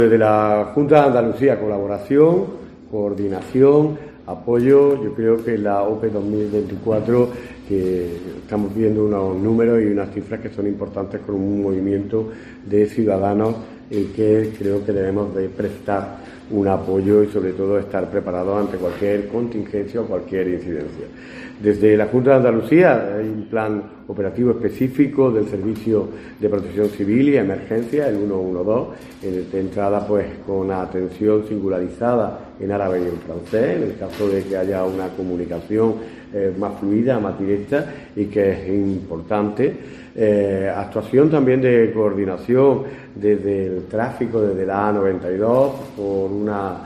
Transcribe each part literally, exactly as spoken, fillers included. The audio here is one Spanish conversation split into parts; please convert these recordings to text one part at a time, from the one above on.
Desde la Junta de Andalucía, colaboración, coordinación, apoyo. Yo creo que la O P dos mil veinticuatro, que estamos viendo unos números y unas cifras que son importantes con un movimiento de ciudadanos en que creo que debemos de prestar un apoyo y sobre todo estar preparados ante cualquier contingencia o cualquier incidencia. Desde la Junta de Andalucía hay un plan operativo específico del Servicio de Protección Civil y Emergencia, el ciento doce, de entrada pues con atención singularizada en árabe y en francés, en el caso de que haya una comunicación eh, más fluida, más directa y que es importante. Eh, actuación también de coordinación desde el tráfico, desde la A noventa y dos, por una...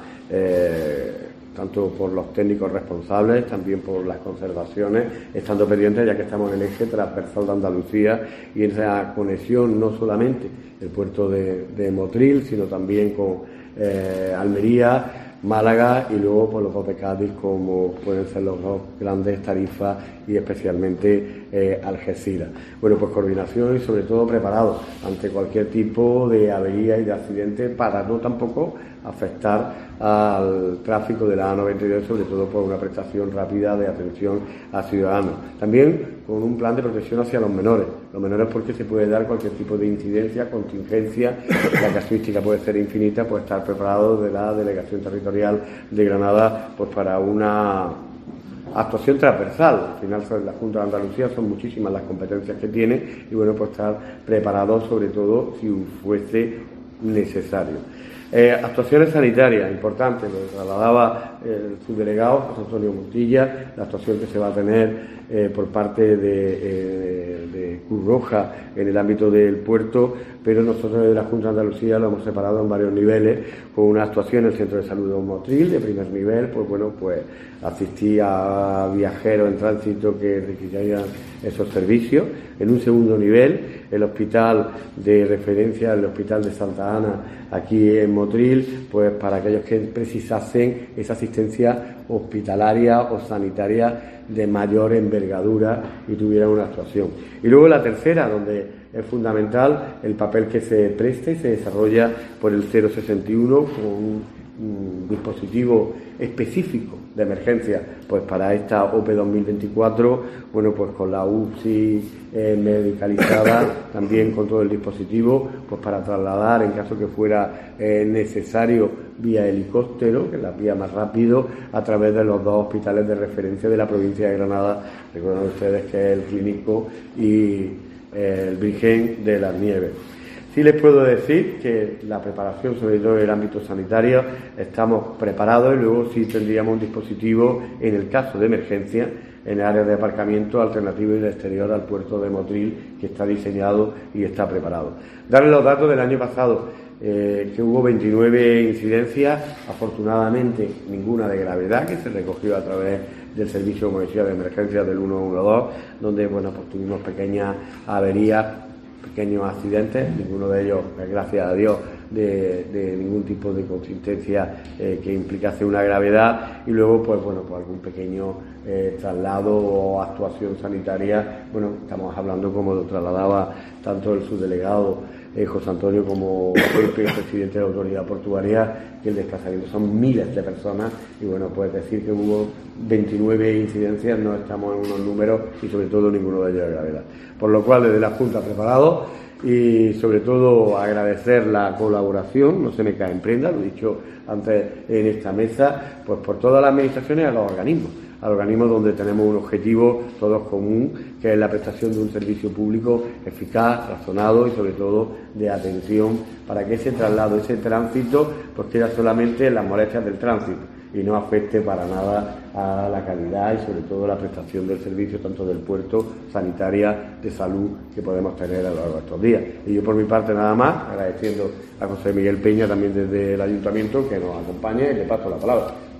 Eh, tanto por los técnicos responsables, también por las conservaciones, estando pendientes ya que estamos en el eje transversal de Andalucía y en esa conexión no solamente el puerto de, de Motril, sino también con eh, Almería, Málaga y luego por los dos de Cádiz, como pueden ser los dos grandes Tarifas y especialmente eh, Algeciras. Bueno, pues coordinación y sobre todo preparados ante cualquier tipo de avería y de accidente para no tampoco afectar al tráfico de la A noventa y dos, sobre todo por una prestación rápida de atención a ciudadanos. También con un plan de protección hacia los menores. Los menores porque se puede dar cualquier tipo de incidencia, contingencia, la casuística puede ser infinita, pues estar preparados de la Delegación Territorial de Granada pues para una actuación transversal. Al final la Junta de Andalucía son muchísimas las competencias que tiene y bueno, pues estar preparados sobre todo si fuese necesario. Eh, actuaciones sanitarias importantes, lo trasladaba el subdelegado José Antonio Montilla, la actuación que se va a tener eh, por parte de, eh, de Cruz Roja en el ámbito del puerto, pero nosotros desde la Junta de Andalucía lo hemos separado en varios niveles, con una actuación en el Centro de Salud de Motril, de primer nivel, pues bueno, pues asistí a viajeros en tránsito que requirieran esos servicios. En un segundo nivel, el hospital de referencia, el hospital de Santa Ana, aquí en Motril, pues para aquellos que precisasen esa asistencia hospitalaria o sanitaria de mayor envergadura y tuvieran una actuación. Y luego la tercera, donde es fundamental el papel que se presta y se desarrolla por el cero sesenta y uno con un, un dispositivo específico de emergencia pues para esta O P dos mil veinticuatro, bueno, pues con la U C I eh, medicalizada, también con todo el dispositivo, pues para trasladar en caso que fuera eh, necesario vía helicóptero, que es la vía más rápido, a través de los dos hospitales de referencia de la provincia de Granada. Recuerden ustedes que es el Clínico y eh, el Virgen de las Nieves. Sí les puedo decir que la preparación, sobre todo en el ámbito sanitario, estamos preparados y luego sí tendríamos un dispositivo en el caso de emergencia en el área de aparcamiento alternativo y de exterior al puerto de Motril, que está diseñado y está preparado. Darles los datos del año pasado, eh, que hubo veintinueve incidencias, afortunadamente ninguna de gravedad, que se recogió a través del Servicio Comercial de Emergencias del ciento doce, donde bueno, pues tuvimos pequeñas averías, pequeños accidentes, ninguno de ellos, gracias a Dios, de, de ningún tipo de contingencia eh, que implicase una gravedad, y luego pues bueno, pues algún pequeño eh, traslado o actuación sanitaria. Bueno, estamos hablando, como lo trasladaba tanto el subdelegado eh, José Antonio como el presidente de la autoridad portuaria, que el desplazamiento son miles de personas y bueno, pues decir que hubo veintinueve incidencias, no estamos en unos números y sobre todo ninguno de ellos de gravedad. Por lo cual desde la Junta preparados y sobre todo agradecer la colaboración, no se me cae en prenda, lo he dicho antes en esta mesa, pues por todas las administraciones y a los organismos, a los organismos donde tenemos un objetivo todos común, que es la prestación de un servicio público eficaz, razonado y sobre todo de atención para que ese traslado, ese tránsito, pues quede solamente en las molestias del tránsito y no afecte para nada a la calidad y sobre todo la prestación del servicio tanto del puerto, sanitaria, de salud que podemos tener a lo largo de estos días. Y yo por mi parte nada más, agradeciendo a José Miguel Peña también desde el Ayuntamiento que nos acompañe y le paso la palabra.